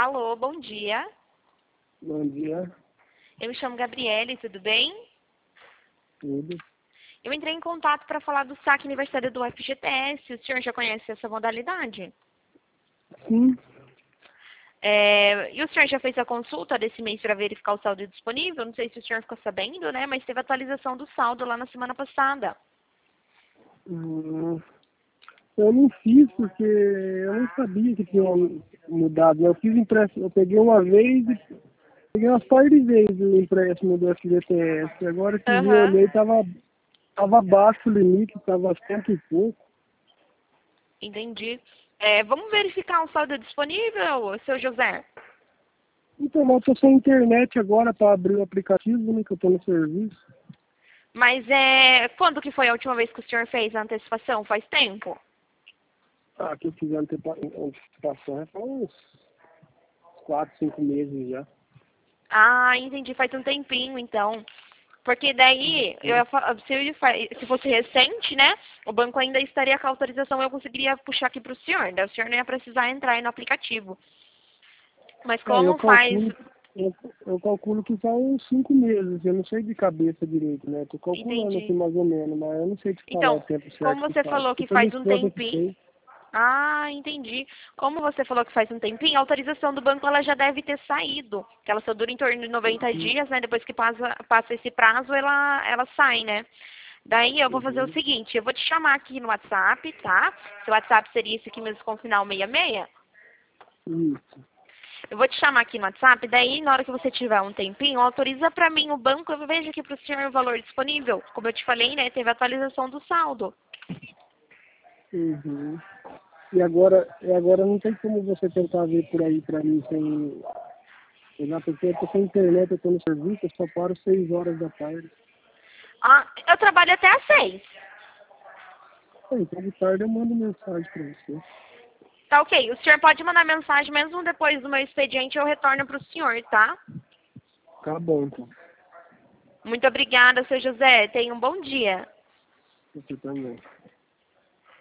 Alô, bom dia. Bom dia, Eu me chamo Gabriele, tudo bem? tudo. Eu entrei em contato para falar do saque aniversário do FGTS. O senhor já conhece essa modalidade? Sim, E o senhor já fez a consulta desse mês para verificar o saldo disponível? Não sei se o senhor ficou sabendo, né? Mas teve atualização do saldo lá na semana passada. hum, eu não fiz porque eu não sabia que tinha mudado. Eu fiz empréstimo, eu peguei uma vez e peguei umas par de vezes o empréstimo do FGTS. Agora que eu Aham, olhei, tava baixo o limite, tava cento e pouco. entendi. Vamos verificar o saldo disponível, seu José? Então, eu tô sem internet agora para abrir o aplicativo, né, que eu tô no serviço. Mas quando que foi a última vez que o senhor fez a antecipação? Faz tempo? Ah, que eu fiz a antecipação já faz uns 4, 5 meses já. Ah, entendi. Faz um tempinho, então. Porque daí, se fosse recente, né? O banco ainda estaria com a autorização, eu conseguiria puxar aqui para o senhor. Daí o senhor não ia precisar entrar aí no aplicativo. Mas Eu como faz... calculo, eu calculo que são uns 5 meses, eu não sei de cabeça direito, né? Tô calculando aqui Entendi. mais ou menos, mas eu não sei te falar o Então, tempo como certo que você faz. falou que Depois minha faz um esposa que tempinho... fez. Ah, entendi. Como você falou que faz um tempinho, a autorização do banco ela já deve ter saído. Que ela só dura em torno de 90 dias, né? Depois que passa esse prazo, ela sai, né? Daí eu vou fazer o Uhum. seguinte, eu vou te chamar aqui no WhatsApp, tá? Seu WhatsApp seria esse aqui mesmo com o final 66. Isso. Eu vou te chamar aqui no WhatsApp, daí na hora que você tiver um tempinho, autoriza pra mim o banco, eu vejo aqui pro senhor o valor disponível. Como eu te falei, né, teve atualização do saldo. Uhum. E agora não tem como você tentar ver por aí pra mim sem. Já porque eu tô sem internet, eu tô no serviço, eu só paro 6 horas da tarde. Ah, eu trabalho até às 6. Então de tarde eu mando mensagem pra você. Tá ok, o senhor pode mandar mensagem mesmo depois do meu expediente, eu retorno pro senhor, tá? Tá bom, então. Muito obrigada, seu José. Tenha um bom dia. Você também.